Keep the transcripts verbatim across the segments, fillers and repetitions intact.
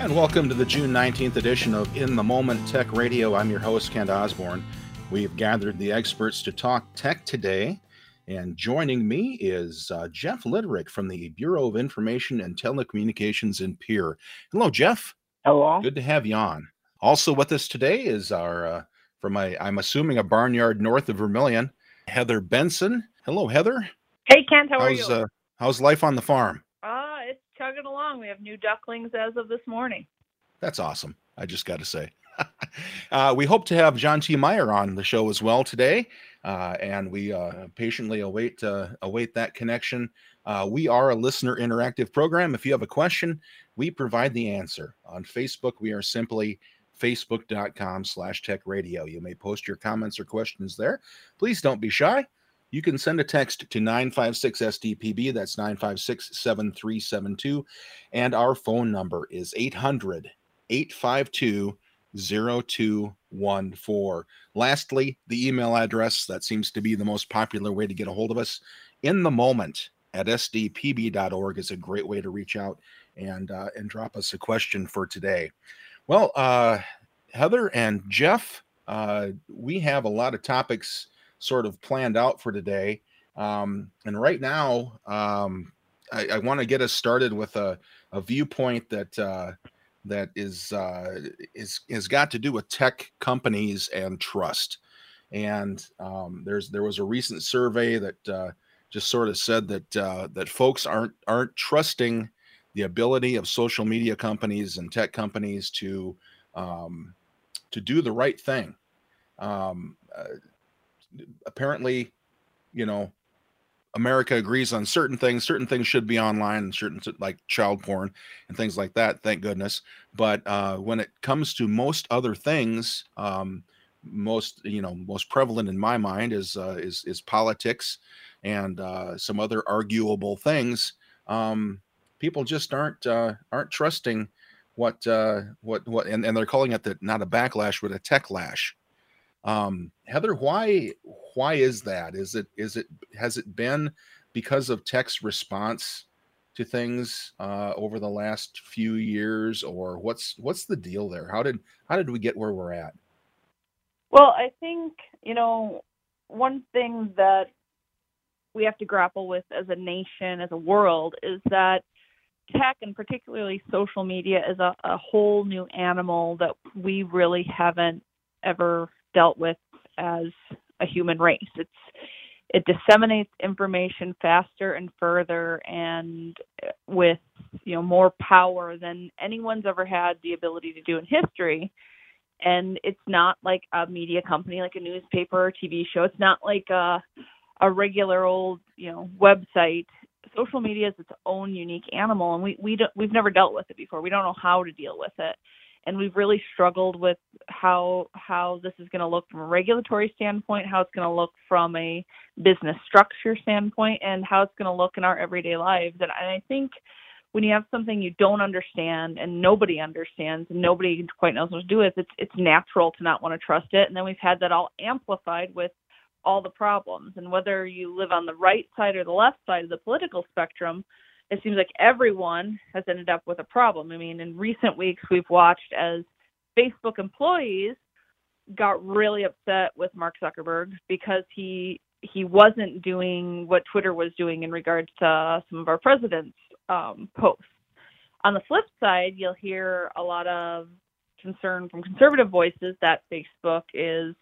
And welcome to the June nineteenth edition of In the Moment Tech Radio. I'm your host, Kent Osborne. We've gathered the experts to talk tech today. And joining me is uh, Jeff Litterick from the Bureau of Information and Telecommunications in Pierre. Hello, Jeff. Hello. Good to have you on. Also with us today is our, uh, from my, I'm assuming a barnyard north of Vermilion, Heather Benson. Hello, Heather. Hey, Kent, how are how's, you? Uh, how's life on the farm? Uh, it's chugging along. We have new ducklings as of this morning. That's awesome. I just got to say. uh, we hope to have John T. Meyer on the show as well today, uh, and we uh, patiently await uh, await that connection. Uh, we are a listener interactive program. If you have a question, we provide the answer. On Facebook, we are simply facebook.com slash tech radio. You may post your comments or questions there. Please don't be shy. You can send a text to nine five six S D P B. That's nine five six, seven three seven two. And our phone number is eight hundred, eight five two, zero two one four. Lastly, the email address that seems to be the most popular way to get a hold of us, in the moment at s d p b dot org is a great way to reach out and uh, and drop us a question for today. Well, uh, Heather and Jeff, uh, we have a lot of topics sort of planned out for today. Um, and right now, um, I, I want to get us started with a, a viewpoint that uh, that is uh, is has got to do with tech companies and trust. And um, there's there was a recent survey that uh, just sort of said that uh, that folks aren't aren't trusting the ability of social media companies and tech companies to um, to do the right thing. Um, uh, apparently, you know, America agrees on certain things. Certain things should be online, and certain like child porn and things like that. Thank goodness. But uh, when it comes to most other things, um, most you know, most prevalent in my mind is uh, is is politics and uh, some other arguable things. Um, people just aren't uh, aren't trusting what uh, what what, and, and they're calling it the, not a backlash, but a tech lash. Um, Heather, why why is that? Is it is it has it been because of tech's response to things uh, over the last few years, or what's what's the deal there? How did how did we get where we're at? Well, I think, you know, one thing that we have to grapple with as a nation, as a world, is that tech, and particularly social media, is a, a whole new animal that we really haven't ever dealt with as a human race. It's it disseminates information faster and further, and with, you know, more power than anyone's ever had the ability to do in history. And it's not like a media company, like a newspaper or T V show. It's not like a a regular old, you know, website. Social media is its own unique animal, and we we don't, we've never dealt with it before. We don't know how to deal with it. And we've really struggled with how how this is going to look from a regulatory standpoint, how it's going to look from a business structure standpoint, and how it's going to look in our everyday lives. And I think when you have something you don't understand and nobody understands and nobody quite knows what to do with, it's it's natural to not want to trust it. And then we've had that all amplified with all the problems. And whether you live on the right side or the left side of the political spectrum, it seems like everyone has ended up with a problem. I mean, in recent weeks, we've watched as Facebook employees got really upset with Mark Zuckerberg because he he wasn't doing what Twitter was doing in regards to some of our president's um, posts. On the flip side, you'll hear a lot of concern from conservative voices that Facebook is,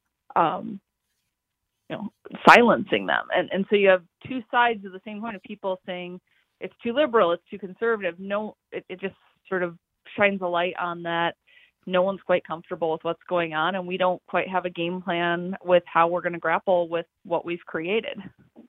um, you know, silencing them. And, and so you have two sides of the same coin of people saying, it's too liberal, it's too conservative. No, it, it just sort of shines a light on that. No one's quite comfortable with what's going on, and we don't quite have a game plan with how we're going to grapple with what we've created.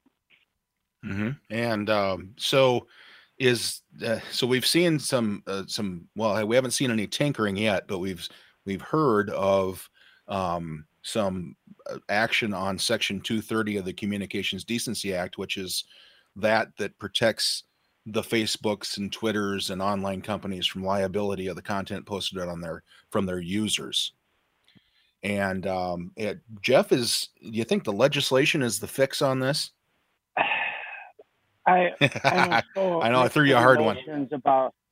Mm-hmm. And um, so is uh, so we've seen some uh, some well, we haven't seen any tinkering yet, but we've we've heard of um, some action on Section two thirty of the Communications Decency Act, which is that that protects the Facebooks and Twitters and online companies from liability of the content posted on their from their users. And um, it, Jeff, is do you think the legislation is the fix on this? I I'm so I know I threw you a hard one about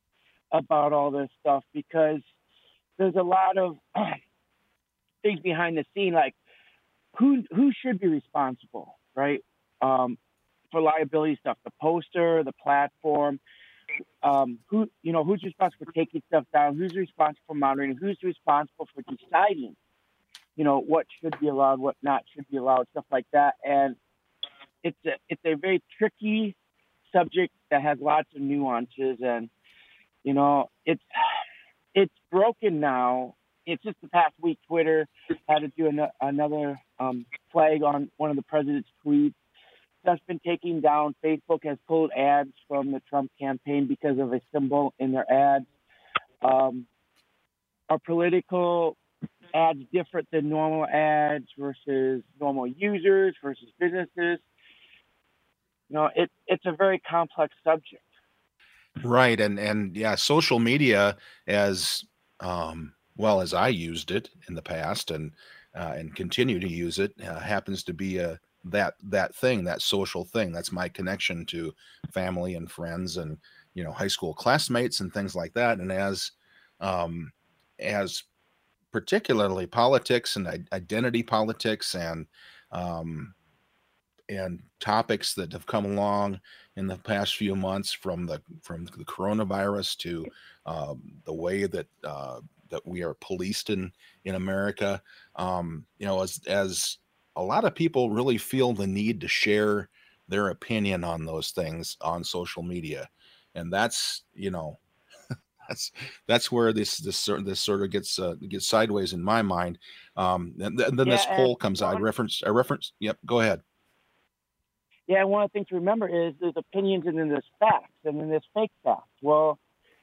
about all this stuff, because there's a lot of things behind the scene, like who who should be responsible, right? Um, for liability stuff, the poster, the platform, um, who you know who's responsible for taking stuff down, who's responsible for monitoring, who's responsible for deciding, you know, what should be allowed, what not should be allowed, stuff like that. And it's a it's a very tricky subject that has lots of nuances, and you know it's it's broken now. It's just the past week, Twitter had to do an, another um, flag on one of the president's tweets. That's been taken down. Facebook has pulled ads from the Trump campaign because of a symbol in their ads. Um, are political ads different than normal ads versus normal users versus businesses? You know, it, it's a very complex subject. Right. And, and yeah, social media, as um, well as I used it in the past and, uh, and continue to use it, uh, happens to be a, that, that thing, that social thing. That's my connection to family and friends and, you know, high school classmates and things like that. And as, um, as particularly politics and identity politics and, um, and topics that have come along in the past few months, from the from the coronavirus to um, the way that uh, that we are policed in in America. Um, you know, as as a lot of people really feel the need to share their opinion on those things on social media, and that's you know that's that's where this this sort this sort of gets uh, gets sideways in my mind. Um, and, th- and then Yeah, this poll and comes well, out. I reference I reference. Yep, go ahead. Yeah, one of the things to remember is there's opinions and then there's facts, and then there's fake facts. Well,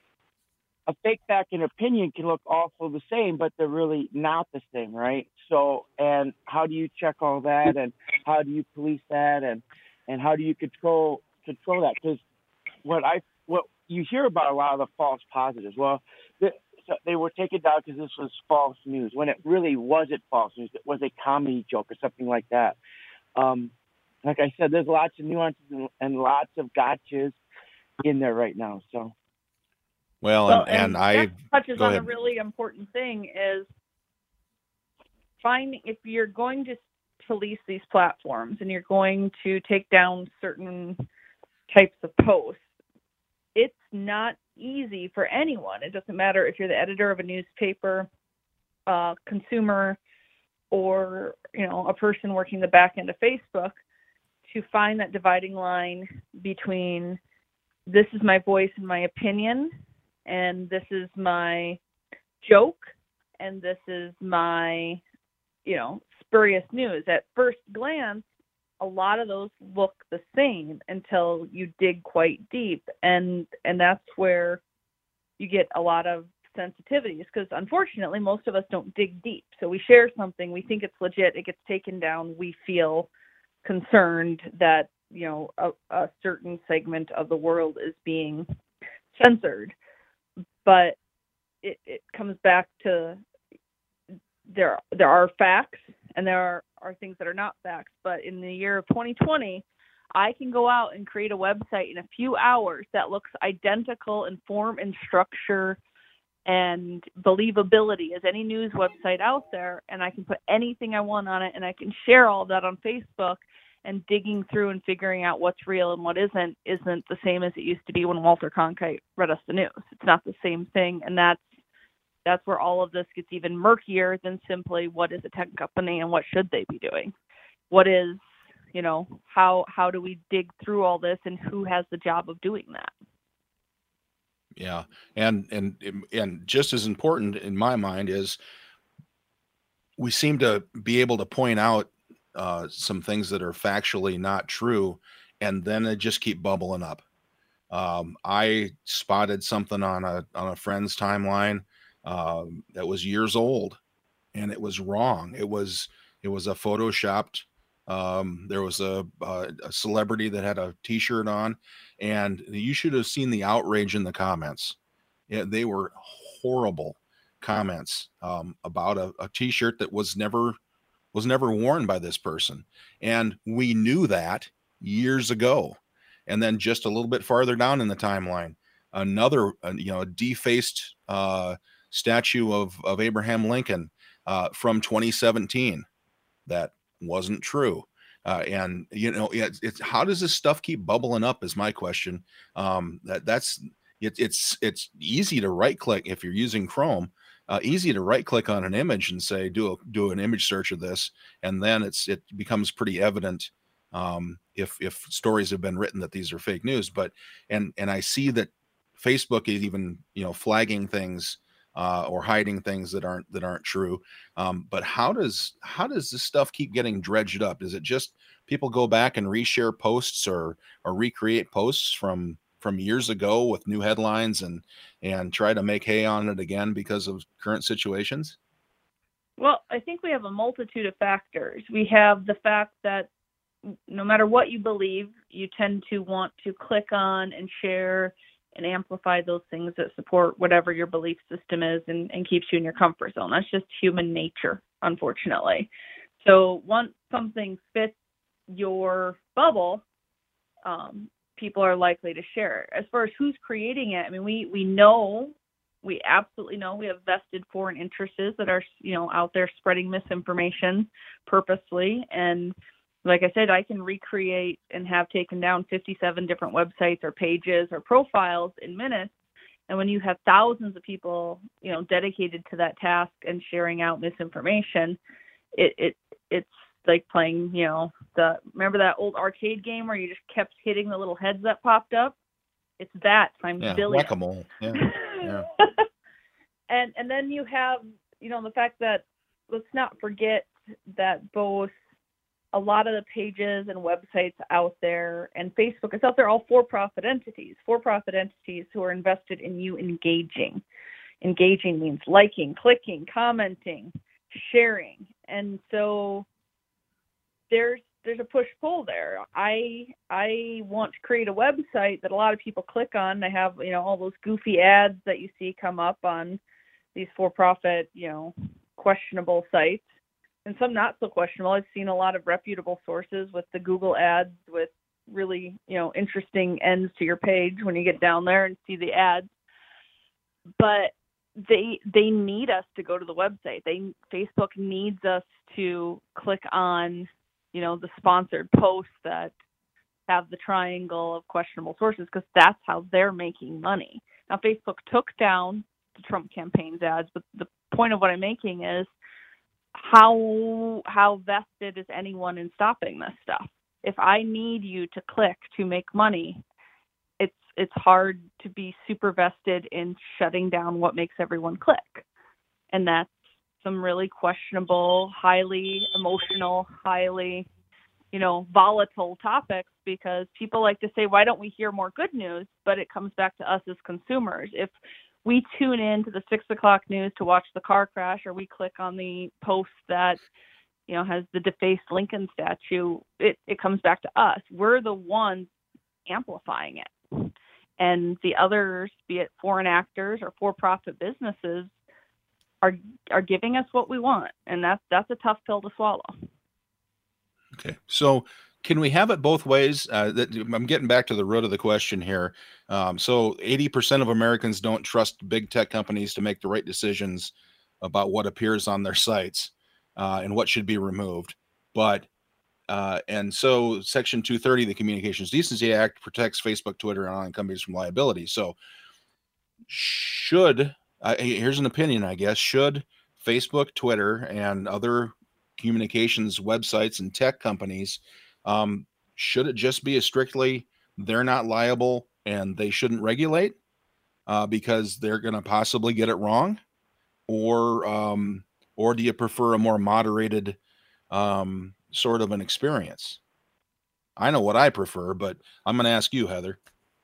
a fake fact and opinion can look also the same, but they're really not the same, right? So, and how do you check all that, and how do you police that, and and how do you control control that? Because what I what you hear about a lot of the false positives, well, the, so they were taken down because this was false news, when it really wasn't false news. It was a comedy joke or something like that. Um, Like I said, there's lots of nuances and, and lots of gotchas in there right now. So, well, well and, and, and I that touches go on ahead. a really important thing is finding, if you're going to police these platforms and you're going to take down certain types of posts, it's not easy for anyone. It doesn't matter if you're the editor of a newspaper, uh, consumer, or you know a person working the back end of Facebook, to find that dividing line between this is my voice and my opinion, and this is my joke, and this is my, you know, spurious news. At first glance, a lot of those look the same until you dig quite deep, and and that's where you get a lot of sensitivities, because unfortunately most of us don't dig deep. So we share something, we think it's legit, it gets taken down, we feel concerned that you know a, a certain segment of the world is being censored. But it, it comes back to there there are facts and there are, are things that are not facts. But in the year of twenty twenty, I can go out and create a website in a few hours that looks identical in form and structure and believability as any news website out there, and I can put anything I want on it, and I can share all of that on Facebook. And digging through and figuring out what's real and what isn't isn't the same as it used to be when Walter Cronkite read us the news. It's not the same thing, and that's that's where all of this gets even murkier than simply what is a tech company and what should they be doing. What is, you know, how how do we dig through all this, and who has the job of doing that? Yeah, and and and just as important in my mind is we seem to be able to point out uh, some things that are factually not true, and then they just keep bubbling up. Um, I spotted something on a on a friend's timeline um, that was years old, and it was wrong. It was it was a photoshopped. Um, there was a, a, a celebrity that had a T-shirt on, and you should have seen the outrage in the comments. Yeah, they were horrible comments um, about a, a T-shirt that was never was never worn by this person, and we knew that years ago. And then just a little bit farther down in the timeline, another, uh, you know, a defaced uh, statue of, of Abraham Lincoln uh, from twenty seventeen. That wasn't true. Uh, and you know, it's, it's how does this stuff keep bubbling up? Is my question. Um, that that's it, it's it's easy to right click if you're using Chrome. Uh, easy to right click on an image and say do a, do an image search of this, and then it's it becomes pretty evident um, if if stories have been written that these are fake news. But and and I see that Facebook is even you know flagging things uh, or hiding things that aren't that aren't true. Um, but how does how does this stuff keep getting dredged up? Is it just people go back and reshare posts or or recreate posts from from years ago with new headlines and and try to make hay on it again because of current situations? Well, I think we have a multitude of factors. We have the fact that no matter what you believe, you tend to want to click on and share and amplify those things that support whatever your belief system is and, and keeps you in your comfort zone. That's just human nature, unfortunately. So once something fits your bubble, um, people are likely to share it. As far as who's creating it, I mean, we, we know, we absolutely know we have vested foreign interests that are, you know, out there spreading misinformation purposely. And like I said, I can recreate and have taken down fifty-seven different websites or pages or profiles in minutes. And when you have thousands of people, you know, dedicated to that task and sharing out misinformation, it, it it's like playing, you know, the remember that old arcade game where you just kept hitting the little heads that popped up? It's that times yeah, billion. Whack-a-mole. Yeah. Yeah. and and then you have, you know, the fact that let's not forget that both a lot of the pages and websites out there and Facebook is out there, all for-profit entities, for-profit entities who are invested in you engaging. Engaging means liking, clicking, commenting, sharing. And so there's there's a push-pull there. I I want to create a website that a lot of people click on. I have, you know, all those goofy ads that you see come up on these for-profit, you know, questionable sites. And some not so questionable. I've seen a lot of reputable sources with the Google ads with really, you know, interesting ends to your page when you get down there and see the ads. But they they need us to go to the website. They Facebook needs us to click on, you know, the sponsored posts that have the triangle of questionable sources because that's how they're making money. Now, Facebook took down the Trump campaign's ads, but the point of what I'm making is how how vested is anyone in stopping this stuff? If I need you to click to make money, it's it's hard to be super vested in shutting down what makes everyone click. And that's some really questionable, highly emotional, highly, you know, volatile topics because people like to say, why don't we hear more good news? But it comes back to us as consumers. If we tune in to the six o'clock news to watch the car crash, or we click on the post that, you know, has the defaced Lincoln statue, it, it comes back to us. We're the ones amplifying it. And the others, be it foreign actors or for-profit businesses, are are giving us what we want. And that's, that's a tough pill to swallow. Okay. So can we have it both ways? Uh, that, I'm getting back to the root of the question here. Um, so eighty percent of Americans don't trust big tech companies to make the right decisions about what appears on their sites uh, and what should be removed. But uh, and so Section two thirty of the Communications Decency Act protects Facebook, Twitter, and online companies from liability. So should, uh, here's an opinion, I guess, should Facebook, Twitter, and other communications websites and tech companies, um, should it just be a strictly they're not liable and they shouldn't regulate uh, because they're going to possibly get it wrong? Or um, or do you prefer a more moderated um, sort of an experience? I know what I prefer, but I'm going to ask you, Heather.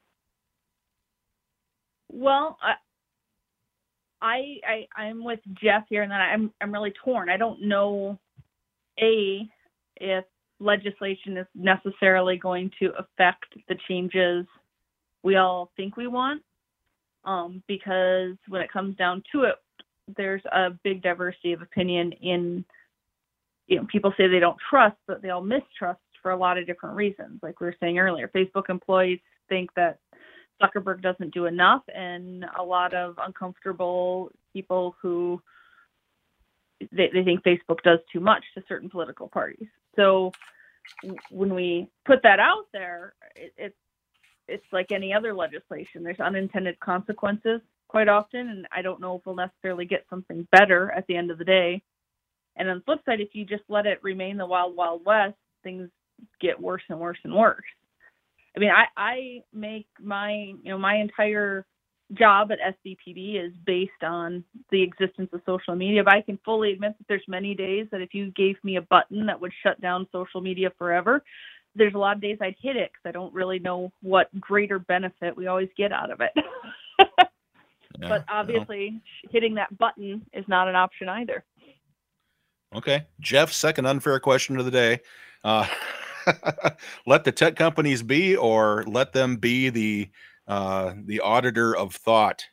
Well, I, I, I I'm with Jeff here, and then I'm I'm really torn. I don't know, A, if legislation is necessarily going to affect the changes we all think we want, um, because when it comes down to it, there's a big diversity of opinion in, you know, people say they don't trust, but they all mistrust for a lot of different reasons. Like we were saying earlier, Facebook employees think that Zuckerberg doesn't do enough, and a lot of uncomfortable people who they, they think Facebook does too much to certain political parties. So when we put that out there, it, it's it's like any other legislation. There's unintended consequences quite often, and I don't know if we'll necessarily get something better at the end of the day. And on the flip side, if you just let it remain the wild, wild west, things get worse and worse and worse. I mean, I, I make my, you know, my entire job at S D P B is based on the existence of social media, but I can fully admit that there's many days that if you gave me a button that would shut down social media forever, there's a lot of days I'd hit it because I don't really know what greater benefit we always get out of it. Yeah, but obviously, no. hitting that button is not an option either. Okay. Jeff, second unfair question of the day. Uh, let the tech companies be, or let them be the uh, the auditor of thought?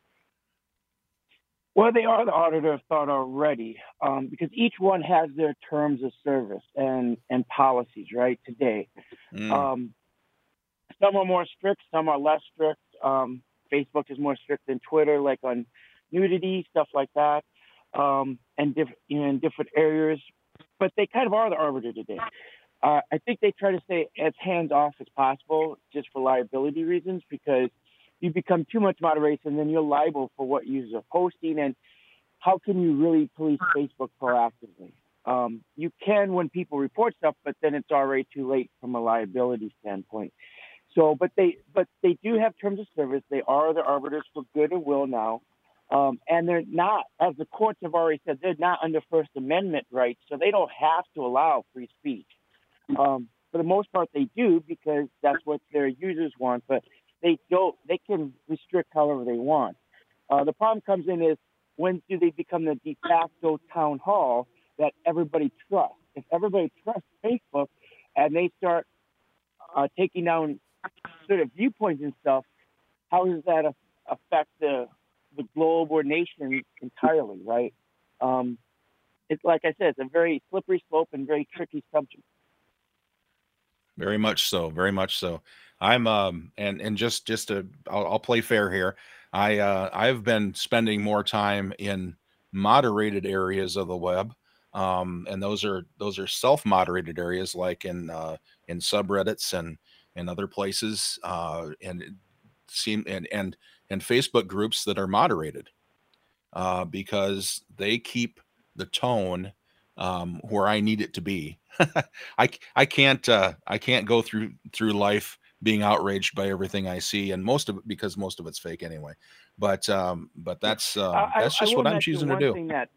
Well, they are the auditor of thought already, um, because each one has their terms of service and, and policies, right, today. Mm. Um, some are more strict, some are less strict. Um, Facebook is more strict than Twitter, like on nudity, stuff like that, um, and diff- you know, in different areas. But they kind of are the arbiter today. Uh, I think they try to stay as hands-off as possible just for liability reasons, because you become too much moderation, then you're liable for what users are posting. And how can you really police Facebook proactively? Um, you can when people report stuff, but then it's already too late from a liability standpoint. So, but they but they do have terms of service. They are the arbiters for good and will now. Um, and they're not, as the courts have already said, they're not under First Amendment rights, so they don't have to allow free speech. Um, for the most part, they do, because that's what their users want, but they don't. They can restrict however they want. Uh, the problem comes in is, when do they become the de facto town hall that everybody trusts? If everybody trusts Facebook and they start uh, taking down sort of viewpoints and stuff, how does that a- affect the the globe or nation entirely, right? Um, it's like I said, it's a very slippery slope and very tricky subject. Very much so. Very much so. I'm um and and just just to I'll, I'll play fair here. I uh, I've been spending more time in moderated areas of the web, um, and those are those are self-moderated areas, like in uh, in subreddits and and other places, uh, and it seem and and and Facebook groups that are moderated, uh, because they keep the tone um, where I need it to be. I I can't uh, I can't go through through life being outraged by everything I see, and most of it because most of it's fake anyway. But um, but that's uh, I, that's just I what I'm choosing to do. Thing that,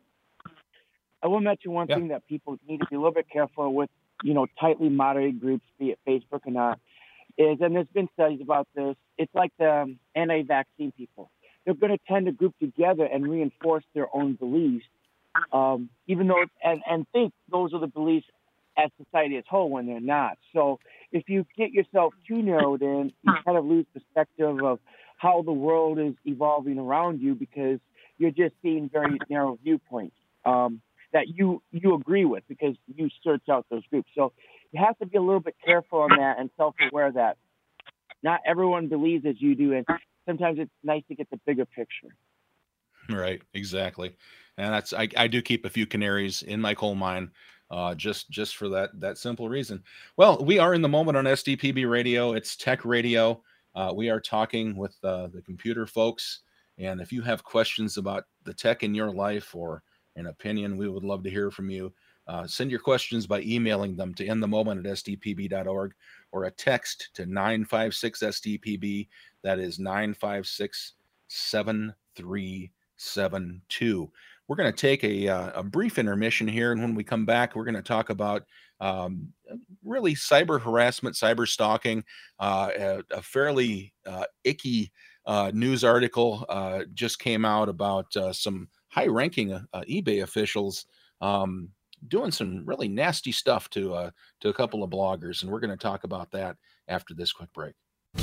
I will mention one yeah. thing that people need to be a little bit careful with, you know, tightly moderated groups, be it Facebook or not, is, and there's been studies about this, it's like the um, anti-vaccine people. They're going to tend to group together and reinforce their own beliefs, um, even though, and, and think those are the beliefs as society as a whole, when they're not. So if you get yourself too narrowed in, you kind of lose perspective of how the world is evolving around you, because you're just seeing very narrow viewpoints um, that you, you agree with because you search out those groups. So you have to be a little bit careful on that and self-aware that not everyone believes as you do, and sometimes it's nice to get the bigger picture. Right, exactly. And that's I, I do keep a few canaries in my coal mine, uh, just just for that that simple reason. Well, we are in the moment on S D P B Radio. It's Tech Radio. Uh, we are talking with uh, the computer folks, and if you have questions about the tech in your life or an opinion, we would love to hear from you. Uh, send your questions by emailing them to in the moment at s d p b dot org, or a text to nine five six S D P B. That is nine five six seven three seven two. We're going to take a, uh, a brief intermission here, and when we come back, we're going to talk about um, really cyber harassment, cyber stalking. Uh, a, a fairly uh, icky uh, news article uh, just came out about uh, some high-ranking uh, eBay officials um, doing some really nasty stuff to uh, to a couple of bloggers, and we're going to talk about that after this quick break.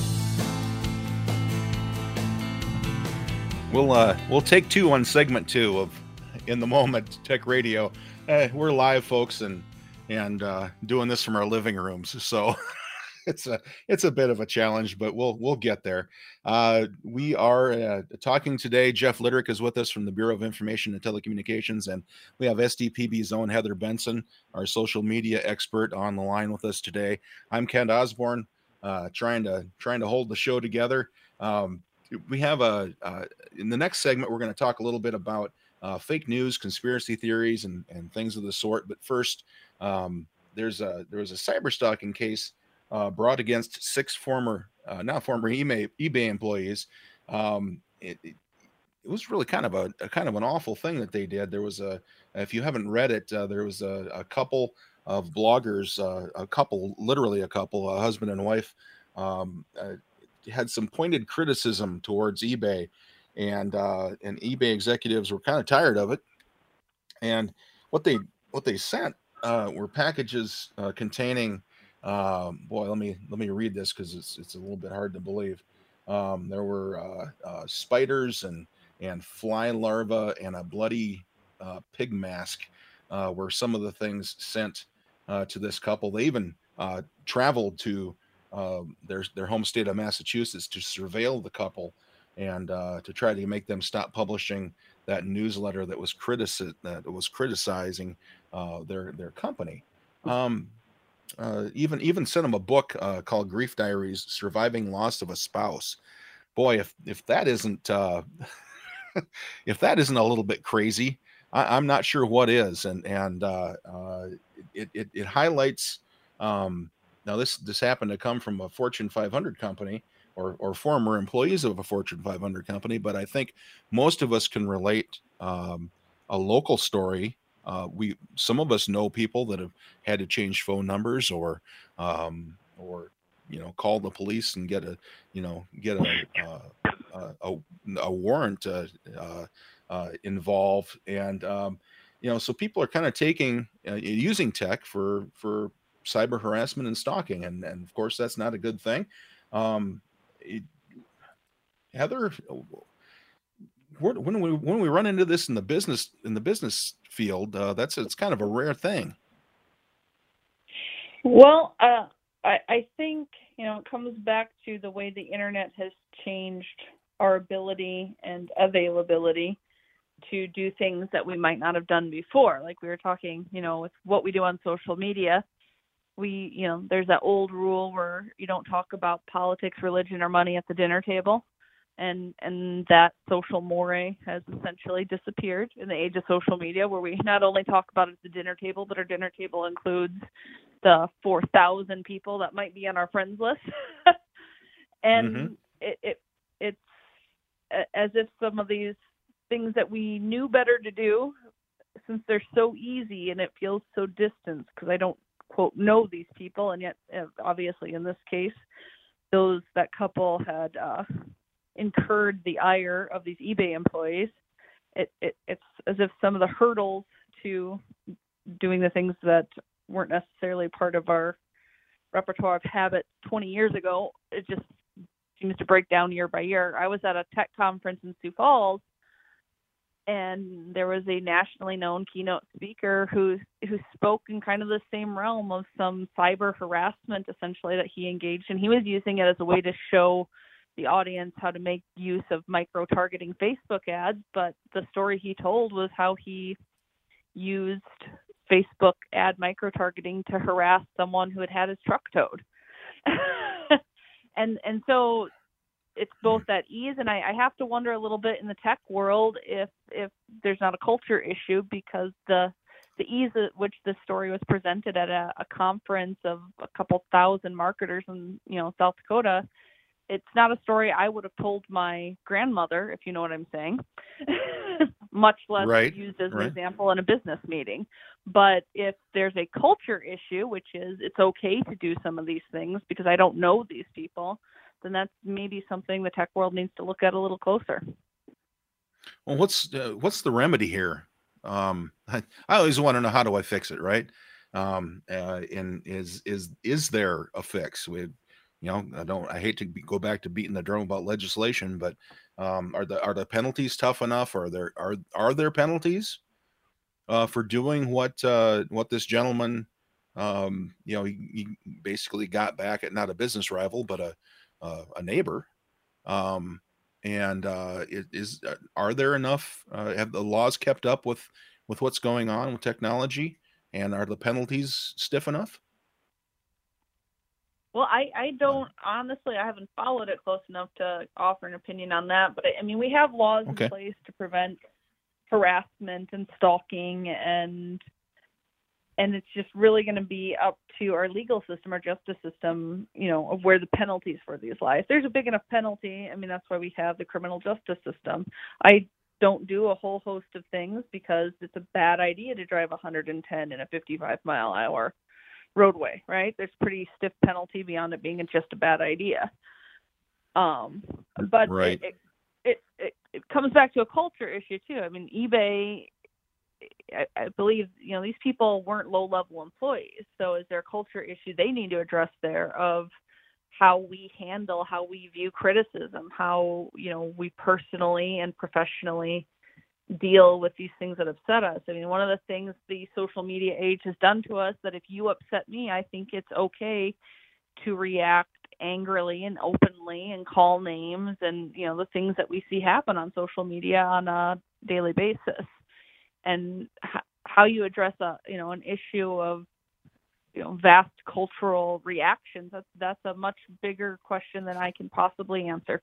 We'll uh, we'll take two on segment two of In the Moment Tech Radio. Uh, we're live, folks, and and uh, doing this from our living rooms. So it's a it's a bit of a challenge, but we'll we'll get there. Uh, we are uh, talking today. Jeff Litterick is with us from the Bureau of Information and Telecommunications, and we have S D P B's own Heather Benson, our social media expert, on the line with us today. I'm Kent Osborne, uh, trying to trying to hold the show together. Um, we have a uh, in the next segment, we're going to talk a little bit about uh, fake news, conspiracy theories, and and things of the sort. But first, um, there's a there was a cyber stalking case uh, brought against six former, uh, not former eBay, eBay employees. Um, it, it, it was really kind of a, a kind of an awful thing that they did. There was a, if you haven't read it, uh, there was a, a couple of bloggers, uh, a couple, literally a couple, a husband and wife, um, uh, had some pointed criticism towards eBay, and uh, and eBay executives were kind of tired of it. And what they what they sent uh, were packages uh, containing, um, boy, let me let me read this because it's it's a little bit hard to believe. Um, there were uh, uh, spiders and and fly larvae and a bloody uh, pig mask uh, were some of the things sent uh, to this couple. They even uh, traveled to uh, their their home state of Massachusetts to surveil the couple and uh, to try to make them stop publishing that newsletter that was critici- that was criticizing uh, their their company. Um, uh, even even sent them a book uh, called Grief Diaries: Surviving Loss of a Spouse. Boy, if if that isn't uh, if that isn't a little bit crazy, I, I'm not sure what is. And and uh, uh, it, it it highlights. Um, now this this happened to come from a Fortune five hundred company, or or former employees of a Fortune five hundred company, but I think most of us can relate um, a local story. Uh, we some of us know people that have had to change phone numbers, or um, or you know, call the police and get a you know get a uh, a, a warrant uh, uh, uh, involved, and um, you know, so people are kind of taking uh, using tech for for cyber harassment and stalking, and and of course that's not a good thing. Um, it, Heather, when we when we run into this in the business in the business field, uh, that's it's kind of a rare thing. Well, uh, I, I think you know it comes back to the way the internet has changed our ability and availability to do things that we might not have done before. Like we were talking, you know, with what we do on social media. We, you know, there's that old rule where you don't talk about politics, religion, or money at the dinner table. And and that social moray has essentially disappeared in the age of social media, where we not only talk about it at the dinner table, but our dinner table includes the four thousand people that might be on our friends list. and mm-hmm. it, it it's as if some of these things that we knew better to do, since they're so easy and it feels so distant, because I don't, quote, know these people, and yet uh, obviously in this case those that couple had uh incurred the ire of these eBay employees. It, it it's as if some of the hurdles to doing the things that weren't necessarily part of our repertoire of habits twenty years ago, it just seems to break down year by year. I was at a tech conference in Sioux Falls, and there was a nationally known keynote speaker who who spoke in kind of the same realm of some cyber harassment, essentially, that he engaged in. He was using it as a way to show the audience how to make use of micro-targeting Facebook ads, but the story he told was how he used Facebook ad micro-targeting to harass someone who had had his truck towed. and and so it's both that ease, and I, I have to wonder a little bit in the tech world if if there's not a culture issue, because the the ease at which this story was presented at a, a conference of a couple thousand marketers in you know South Dakota, it's not a story I would have told my grandmother, if you know what I'm saying, much less right, used as right. an example in a business meeting. But if there's a culture issue, which is it's okay to do some of these things because I don't know these people, then that's maybe something the tech world needs to look at a little closer. Well, what's uh, what's the remedy here? Um, I, I always want to know, how do I fix it, right? Um, uh, and is is is there a fix? We, you know, I don't. I hate to be, go back to beating the drum about legislation, but um, are the are the penalties tough enough? Are there are are there penalties uh, for doing what uh, what this gentleman Um, you know, he, he basically got back at not a business rival, but a uh, a neighbor. Um, and uh, it is uh, are there enough? Uh, have the laws kept up with with what's going on with technology, and are the penalties stiff enough? Well, I, I don't, honestly, I haven't followed it close enough to offer an opinion on that. But I mean, we have laws Okay. in place to prevent harassment and stalking, and and it's just really going to be up to our legal system, our justice system, you know, of where the penalties for these lie. If there's a big enough penalty, I mean, that's why we have the criminal justice system. I don't do a whole host of things because it's a bad idea to drive one hundred ten in a fifty-five mile an hour roadway, right? There's pretty stiff penalty beyond it being just a bad idea. Um, but Right. it, it, it, it comes back to a culture issue too. I mean, eBay, I, I believe, you know, these people weren't low level employees. So is there a culture issue they need to address there of how we handle, how we view criticism, how, you know, we personally and professionally deal with these things that upset us. I mean, one of the things the social media age has done to us, that if you upset me, I think it's okay to react angrily and openly and call names and, you know, the things that we see happen on social media on a daily basis. And h- how you address a, you know, an issue of, you know, vast cultural reactions, that's, that's a much bigger question than I can possibly answer.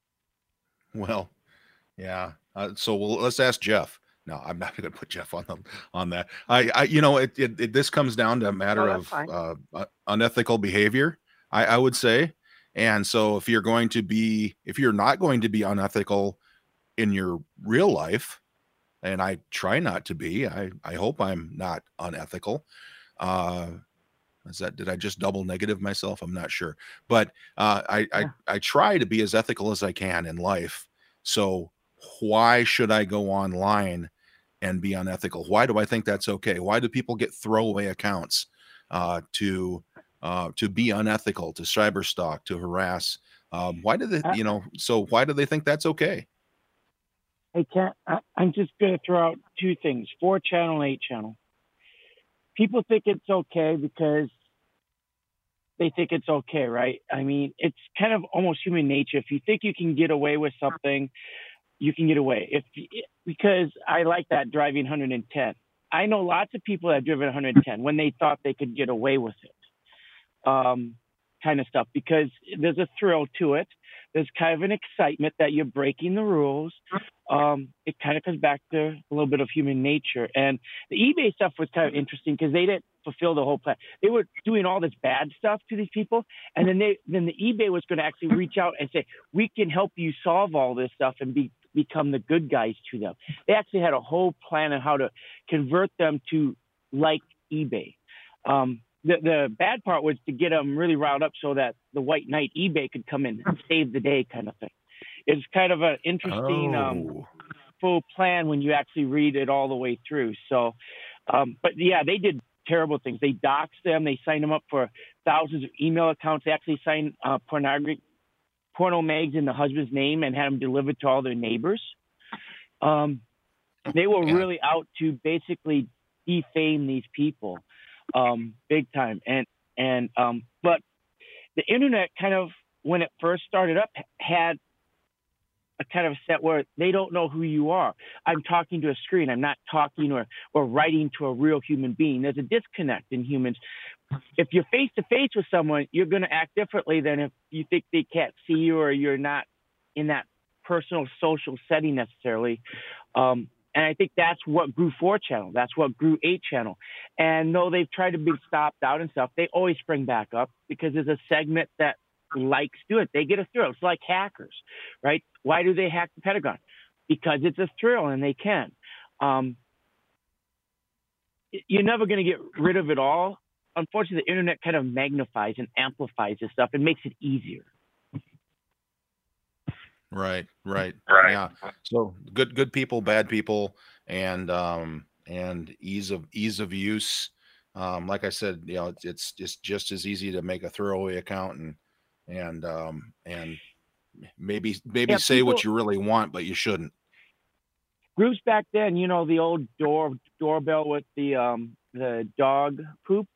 Well, yeah. Uh, so we'll, let's ask Jeff. No, I'm not going to put Jeff on the on that. I, I you know, it, it, it this comes down to a matter Oh, that's of fine. uh, uh, unethical behavior, I, I would say. And so, if you're going to be, if you're not going to be unethical in your real life, and I try not to be, I I hope I'm not unethical. Uh, is that, did I just double negative myself? I'm not sure, but uh, I I Yeah. I try to be as ethical as I can in life. So why should I go online and be unethical? Why do I think that's okay? Why do people get throwaway accounts uh, to uh, to be unethical, to cyber stalk, to harass? Um, why do they, I, you know? So why do they think that's okay? I can't. I, I'm just going to throw out two things: four channel, eight channel. People think it's okay because they think it's okay, right? I mean, it's kind of almost human nature. If you think you can get away with something, you can get away. If because I like that driving one hundred ten. I know lots of people that have driven one hundred ten when they thought they could get away with it, um, kind of stuff. Because there's a thrill to it. There's kind of an excitement that you're breaking the rules. Um, it kind of comes back to a little bit of human nature. And the eBay stuff was kind of interesting because they didn't fulfill the whole plan. They were doing all this bad stuff to these people, and then they then the eBay was going to actually reach out and say, we can help you solve all this stuff and be become the good guys to them. They actually had a whole plan on how to convert them to like eBay. Um, the, the bad part was to get them really riled up so that the white knight eBay could come in and save the day kind of thing. It's kind of an interesting um, Oh, full plan when you actually read it all the way through. So, um, but yeah, they did terrible things. They doxed them. They signed them up for thousands of email accounts. They actually signed uh, pornography, porno mags in the husband's name and had them delivered to all their neighbors. Um, they were yeah. really out to basically defame these people, um, big time. And, and, um, but the internet kind of, when it first started up, had a kind of set where they don't know who you are. I'm talking to a screen. I'm not talking or, or writing to a real human being. There's a disconnect in humans. If you're face to face with someone, you're going to act differently than if you think they can't see you or you're not in that personal social setting necessarily. Um, and I think that's what grew four channel. That's what grew eight channel. And though they've tried to be stopped out and stuff, they always spring back up because there's a segment that likes do it. They get a thrill. It's like hackers, right? Why do they hack the Pentagon? Because it's a thrill and they can. Um, you're never going to get rid of it all. Unfortunately, the internet kind of magnifies and amplifies this stuff and makes it easier. Right, right, Right. yeah. So good, good people, bad people, and um, and ease of ease of use. Um, like I said, you know, it's it's just just as easy to make a throwaway account and and um and maybe maybe Yeah, say people, what you really want, but you shouldn't. groups back then, you know, the old door doorbell with the um the dog poop.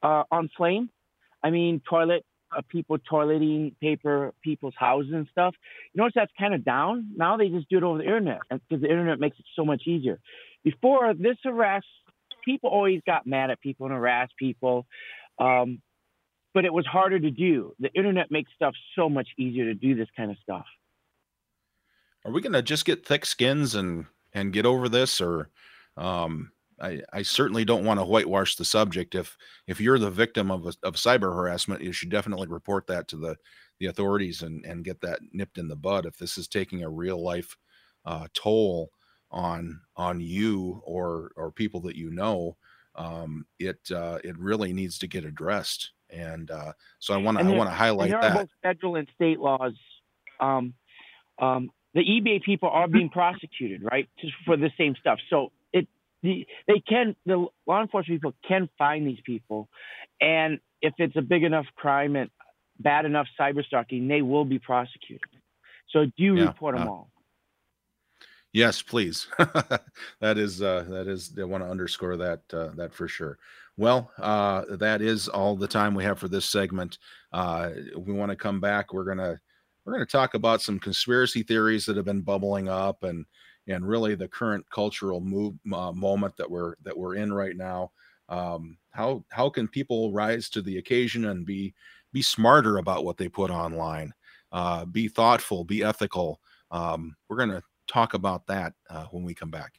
uh, on flame. I mean, toilet uh, people toileting paper, people's houses and stuff. You notice that's kind of down. Now they just do it over the internet because the internet makes it so much easier. Before this harass, people always got mad at people and harassed people, um, but it was harder to do. The internet makes stuff so much easier to do this kind of stuff. Are we going to just get thick skins and and get over this, or um, I, I certainly don't want to whitewash the subject. If if you're the victim of a, of cyber harassment, you should definitely report that to the the authorities and and get that nipped in the bud. If this is taking a real life uh, toll on on you or or people that you know, um, it uh, it really needs to get addressed. And uh, so I want to I want to highlight there that. There are both federal and state laws. Um, um, the eBay people are being prosecuted, right, just for the same stuff. So it the, they can the law enforcement people can find these people, and if it's a big enough crime and bad enough cyber stalking, they will be prosecuted. So do Yeah, report them uh, all. Yes, please. That is uh, that is. I want to underscore that uh, that for sure. Well, uh, that is all the time we have for this segment. Uh, we want to come back. We're gonna we're gonna talk about some conspiracy theories that have been bubbling up, and and really the current cultural move uh, moment that we're that we're in right now. Um, how how can people rise to the occasion and be be smarter about what they put online? Uh, be thoughtful, be ethical. Um, we're gonna talk about that uh, when we come back.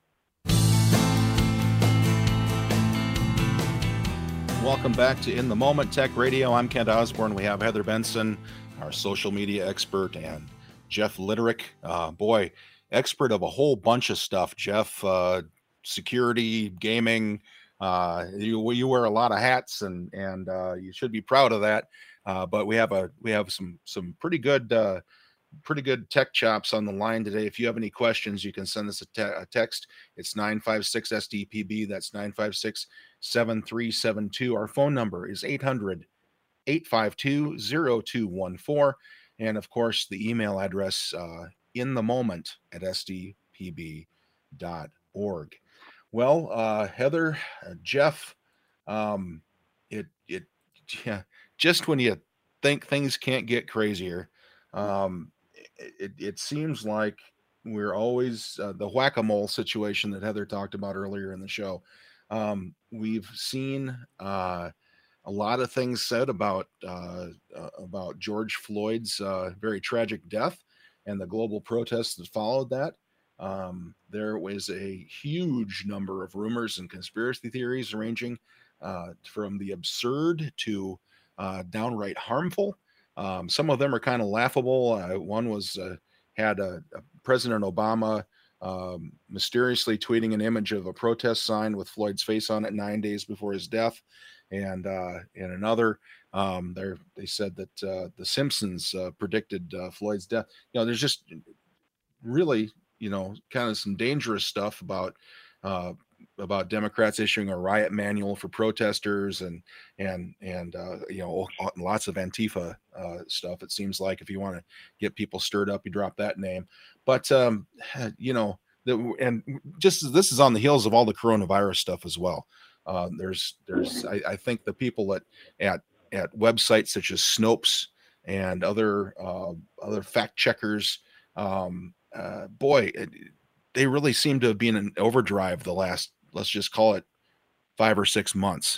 Welcome back to In the Moment Tech Radio. I'm Kent Osborne. We have Heather Benson, our social media expert, and Jeff Litterick. Uh, boy, expert of a whole bunch of stuff, Jeff. Uh, security, gaming. Uh, you you wear a lot of hats, and and uh, you should be proud of that. Uh, but we have a we have some some pretty good. Uh, pretty good tech chops on the line today. If you have any questions, you can send us a, te- a text. It's nine five six S D P B. That's nine five six, seven three seven two. Our phone number is eight hundred, eight five two, zero two one four. And of course, the email address uh, in the moment at s d p b dot org. Well, uh, Heather, uh, Jeff, um, it, it, yeah, just when you think things can't get crazier, um, it, it seems like we're always uh, the whack-a-mole situation that Heather talked about earlier in the show. Um, we've seen uh, a lot of things said about uh, uh, about George Floyd's uh, very tragic death and the global protests that followed that. Um, there was a huge number of rumors and conspiracy theories ranging uh, from the absurd to uh, downright harmful. Um, some of them are kind of laughable. Uh, one was uh, had a, a President Obama um, mysteriously tweeting an image of a protest sign with Floyd's face on it nine days before his death, and uh, and another um, there they said that uh, the Simpsons uh, predicted uh, Floyd's death. You know, there's just really you know kind of some dangerous stuff about. Uh, about Democrats issuing a riot manual for protesters and and and uh, you know lots of Antifa uh, stuff. It seems like if you want to get people stirred up, you drop that name. But um, you know, the, and just this is on the heels of all the coronavirus stuff as well. Uh, there's there's I, I think the people at at at websites such as Snopes and other uh, other fact checkers, um, uh, boy. It, they really seem to have been in overdrive the last, let's just call it five or six months.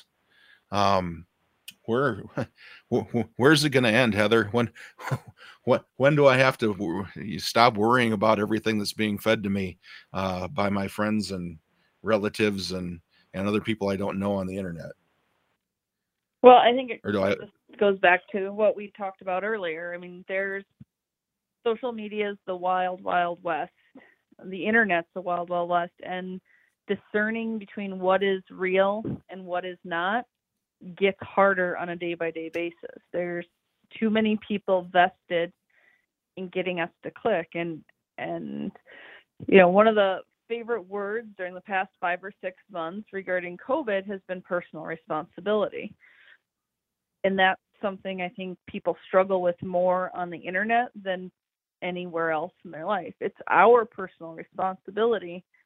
Um, where, where's it going to end, Heather? When, when, when do I have to you stop worrying about everything that's being fed to me uh, by my friends and relatives and, and other people I don't know on the internet? Well, I think it or do I... goes back to what we talked about earlier. I mean, there's social media is the wild, wild west. The internet's the wild, wild west, and discerning between what is real and what is not gets harder on a day-by-day basis. There's too many people vested in getting us to click, and and you know, one of the favorite words during the past five or six months regarding COVID has been personal responsibility, and that's something I think people struggle with more on the internet than anywhere else in their life. It's our personal responsibility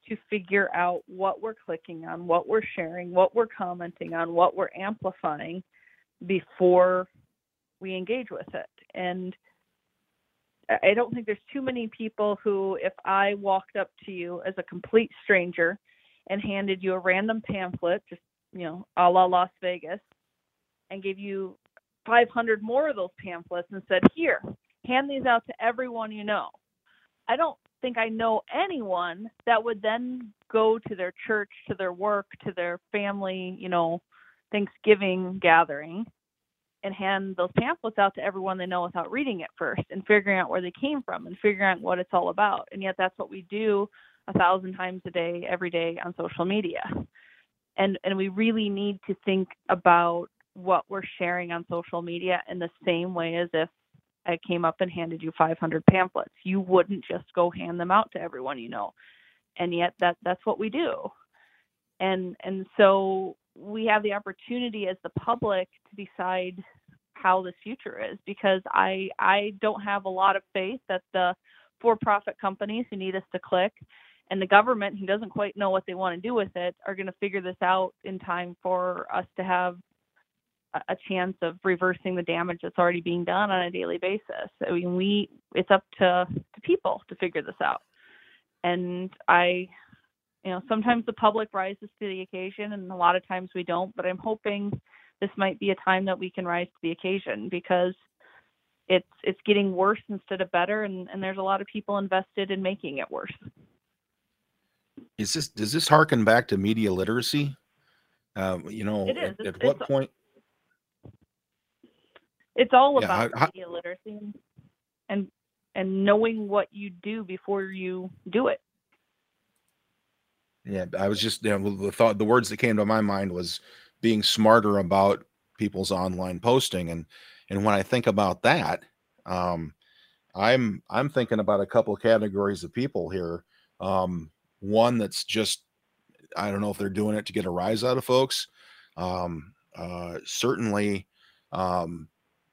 to figure out what we're clicking on, what we're sharing, what we're commenting on, what we're amplifying before we engage with it. And I don't think there's too many people who, if I walked up to you as a complete stranger and handed you a random pamphlet, just, you know, a la Las Vegas, and gave you five hundred more of those pamphlets and said, here, hand these out to everyone you know. I don't think I know anyone that would then go to their church, to their work, to their family, you know, Thanksgiving gathering and hand those pamphlets out to everyone they know without reading it first and figuring out where they came from and figuring out what it's all about. And yet that's what we do a thousand times a day, every day on social media. And and we really need to think about what we're sharing on social media in the same way as if I came up and handed you five hundred pamphlets. You wouldn't just go hand them out to everyone you know. And yet that that's what we do. And and so we have the opportunity as the public to decide how this future is, because I I don't have a lot of faith that the for-profit companies who need us to click and the government who doesn't quite know what they want to do with it are going to figure this out in time for us to have a chance of reversing the damage that's already being done on a daily basis. I mean, we, it's up to, to people to figure this out. And I, you know, sometimes the public rises to the occasion and a lot of times we don't, but I'm hoping this might be a time that we can rise to the occasion, because it's, it's getting worse instead of better. And, and there's a lot of people invested in making it worse. Is this, does this harken back to media literacy? Uh, you know, it is. at, at it's, what it's, point? It's all Yeah, about how- media literacy and and knowing what you do before you do it. Yeah, I was just, you know, the thought, the words that came to my mind was being smarter about people's online posting, and and when I think about that, um, I'm I'm thinking about a couple of categories of people here. Um, one that's just, I don't know if they're doing it to get a rise out of folks. Um, uh, certainly, um,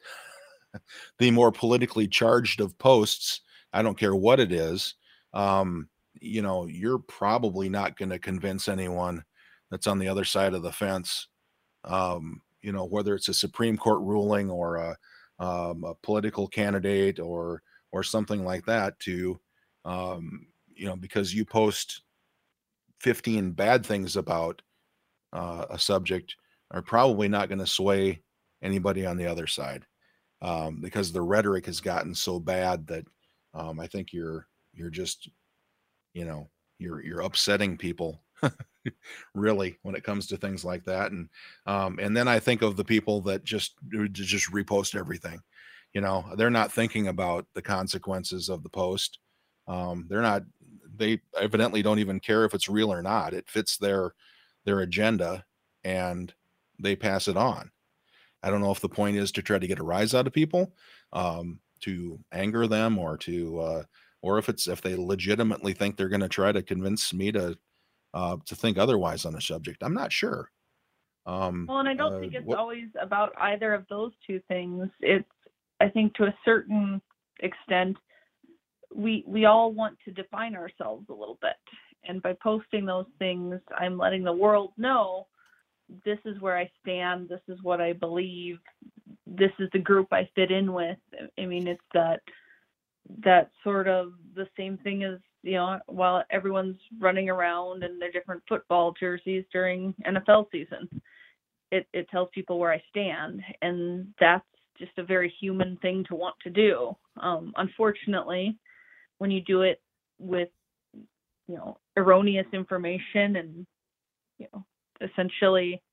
the more politically charged of posts, I don't care what it is, um, you know, you're probably not going to convince anyone that's on the other side of the fence, um, you know, whether it's a Supreme Court ruling or a, um, a political candidate or or something like that, to, um, you know, because you post fifteen bad things about uh, a subject, are probably not going to sway anybody on the other side. Um, because the rhetoric has gotten so bad that um, I think you're you're just, you know, you're you're upsetting people really when it comes to things like that. And um, and then I think of the people that just just repost everything. You know, they're not thinking about the consequences of the post. Um, they're not. They evidently don't even care if it's real or not. It fits their their agenda, and they pass it on. I don't know if the point is to try to get a rise out of people, um, to anger them, or to, uh, or if it's, if they legitimately think they're going to try to convince me to, uh, to think otherwise on a subject. I'm not sure. Um, Well, and I don't uh, think it's what, always about either of those two things. It's, I think to a certain extent, we we all want to define ourselves a little bit. And by posting those things, I'm letting the world know this is where I stand, this is what I believe, this is the group I fit in with. I mean, it's that that sort of the same thing as, you know, while everyone's running around in their different football jerseys during N F L season, it, it tells people where I stand. And that's just a very human thing to want to do. Um, unfortunately, when you do it with, you know, erroneous information and, you know, essentially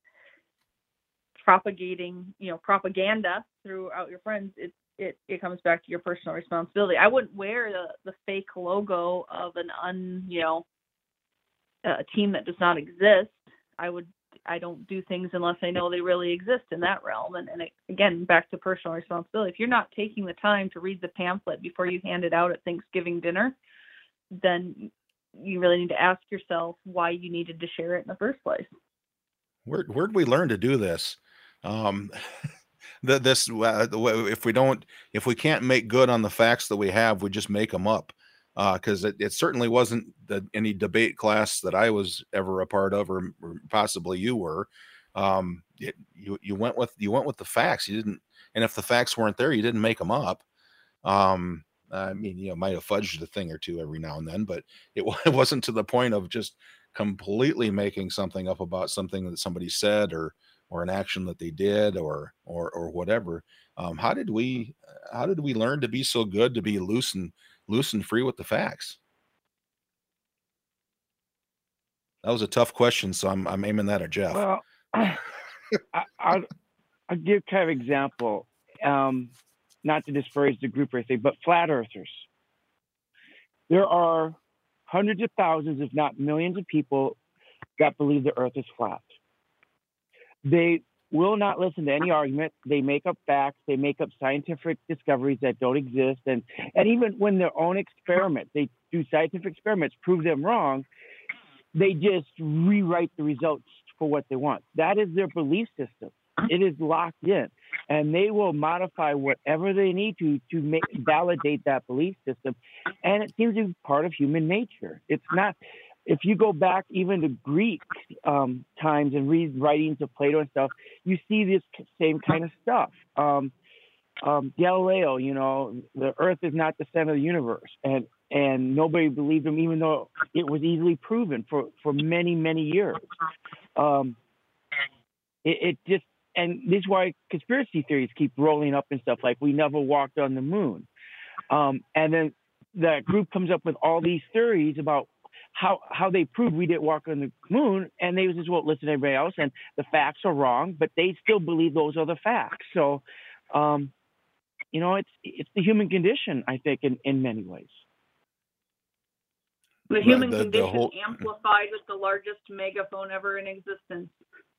propagating, you know, propaganda throughout your friends, it, it, it comes back to your personal responsibility. I wouldn't wear the, the fake logo of an un, you know, a team that does not exist. I would, I don't do things unless I know they really exist in that realm. And, and it, again, back to personal responsibility. If you're not taking the time to read the pamphlet before you hand it out at Thanksgiving dinner, then you really need to ask yourself why you needed to share it in the first place. where, where'd we learn to do this? Um, the, this, uh, the way- if we don't, if we can't make good on the facts that we have, we just make them up. because uh, it, it certainly wasn't the, any debate class that I was ever a part of, or, or possibly you were. Um, it, you you went with you went with the facts. You didn't, and if the facts weren't there, you didn't make them up. Um, I mean, you know, might have fudged a thing or two every now and then, but it, it wasn't to the point of just completely making something up about something that somebody said, or or an action that they did, or or or whatever. Um, how did we how did we learn to be so good, to be loose and loose and free with the facts? That was a tough question, so I'm I'm aiming that at Jeff. Well, I, I'll, I'll give kind of example, um, not to disparage the group or anything, but flat earthers. There are hundreds of thousands, if not millions of people that believe the earth is flat. They will not listen to any argument. They make up facts. They make up scientific discoveries that don't exist. And, and even when their own experiments, they do scientific experiments, prove them wrong, they just rewrite the results for what they want. That is their belief system. It is locked in, and they will modify whatever they need to to make, validate that belief system. And it seems to be part of human nature. It's not. If you go back even to Greek um, times and read writings of Plato and stuff, you see this same kind of stuff. Um, um, Galileo, you know, the Earth is not the center of the universe, and and nobody believed him, even though it was easily proven for, for many many years. Um, it, it just and this is why conspiracy theories keep rolling up and stuff, like we never walked on the moon, um, and then that group comes up with all these theories about how how they prove we didn't walk on the moon, and they just won't listen to everybody else, and the facts are wrong, but they still believe those are the facts. So, um, you know, it's it's the human condition, I think, in, in many ways. The human the, the, condition the whole... amplified with the largest megaphone ever in existence.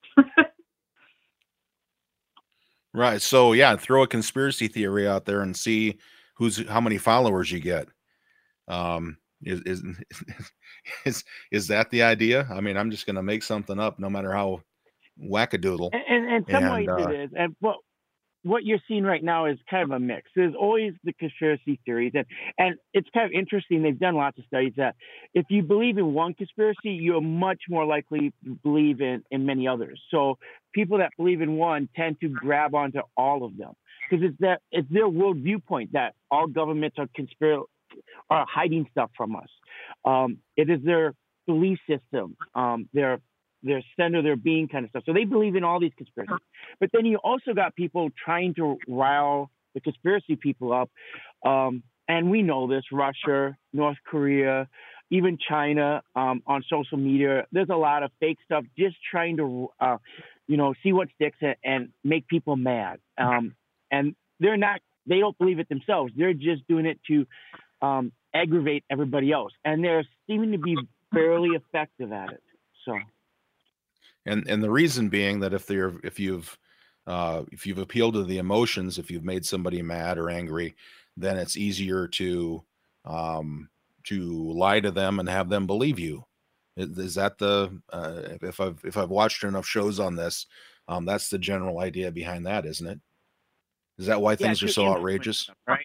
Right. So yeah, throw a conspiracy theory out there and see who's how many followers you get. Um, is is is is that the idea? I mean, I'm just going to make something up, no matter how wackadoodle. And and, and some and, ways uh, it is. And what what you're seeing right now is kind of a mix. There's always the conspiracy theories, and and it's kind of interesting. They've done lots of studies that if you believe in one conspiracy, you're much more likely to believe in in many others. So people that believe in one tend to grab onto all of them, because it's that it's their world viewpoint that all governments are conspir are hiding stuff from us. Um, it is their belief system, um, their their center, their being kind of stuff. So they believe in all these conspiracies. But then you also got people trying to rile the conspiracy people up. Um, and we know this, Russia, North Korea, even China, um, on social media. There's a lot of fake stuff just trying to, uh, you know, see what sticks and, and make people mad. Um, and they're not, they don't believe it themselves. They're just doing it to um, aggravate everybody else. And they're seeming to be fairly effective at it. So. And and the reason being that if they're if you've uh, if you've appealed to the emotions, if you've made somebody mad or angry, then it's easier to um, to lie to them and have them believe you. Is, is that the uh, if I've if I've watched enough shows on this, um, that's the general idea behind that, isn't it? Is that why things Yeah, are so outrageous? them, right?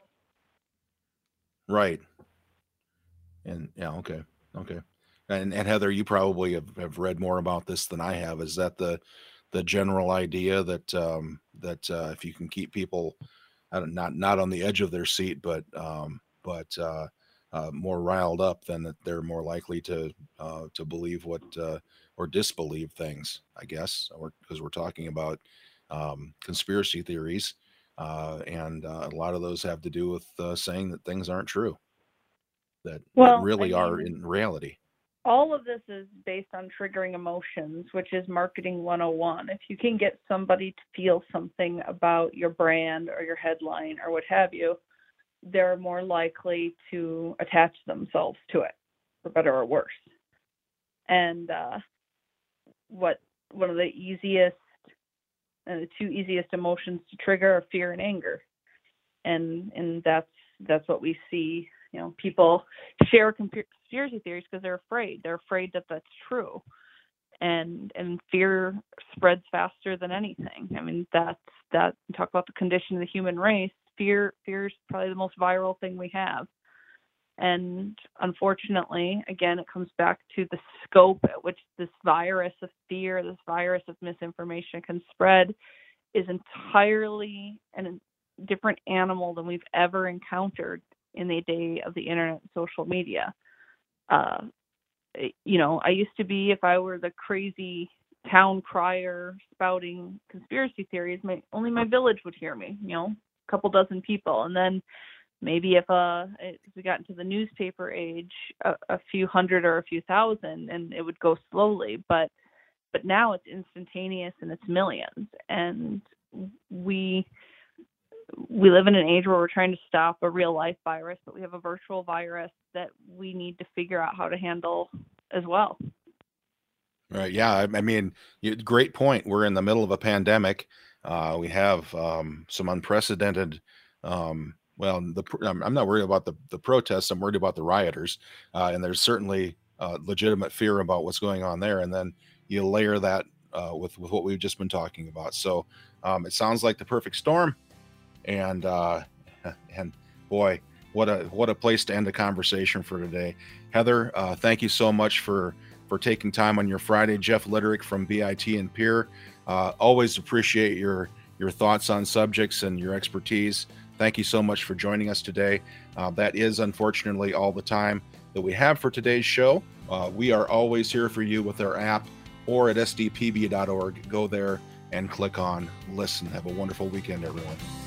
Right. And yeah, okay, okay. And, and Heather, you probably have, have read more about this than I have. Is that the the general idea that um, that uh, if you can keep people I don't, not not on the edge of their seat, but um, but uh, uh, more riled up, then that they're more likely to uh, to believe what uh, or disbelieve things, I guess, or because we're talking about um, conspiracy theories, uh, and uh, a lot of those have to do with uh, saying that things aren't true, that, Well, that really I are mean, in reality. all of this is based on triggering emotions, which is marketing one oh one. If you can get somebody to feel something about your brand or your headline or what have you, they're more likely to attach themselves to it, for better or worse. And uh, what one of the easiest and the two easiest emotions to trigger are fear and anger, and and that's that's what we see. You know, people share conspiracy theories because they're afraid. They're afraid that that's true, and and fear spreads faster than anything. I mean, that's that. Talk about the condition of the human race. Fear, fear is probably the most viral thing we have. And unfortunately, again, it comes back to the scope at which this virus of fear, this virus of misinformation can spread is entirely a different animal than we've ever encountered in the day of the internet and social media. Uh, you know, I used to be, if I were the crazy town crier spouting conspiracy theories, my, only my village would hear me, you know, a couple dozen people. And then maybe if uh, if we got into the newspaper age, a, a few hundred or a few thousand, and it would go slowly. But but now it's instantaneous and it's millions. And we we live in an age where we're trying to stop a real life virus, but we have a virtual virus that we need to figure out how to handle as well. Right. Yeah. I, I mean, you, great point. We're in the middle of a pandemic. Uh, we have um, some unprecedented. Um, well, the I'm, I'm not worried about the the protests. I'm worried about the rioters, uh, and there's certainly uh, legitimate fear about what's going on there. And then you layer that uh, with with what we've just been talking about. So um, it sounds like the perfect storm. And uh, and boy, what a what a place to end the conversation for today. Heather, uh, thank you so much for for taking time on your Friday. Jeff Litterick from B I T and Peer. Uh, always appreciate your your thoughts on subjects and your expertise. Thank you so much for joining us today. Uh, that is unfortunately all the time that we have for today's show. Uh, we are always here for you with our app or at S D P B dot org. Go there and click on listen. Have a wonderful weekend, everyone.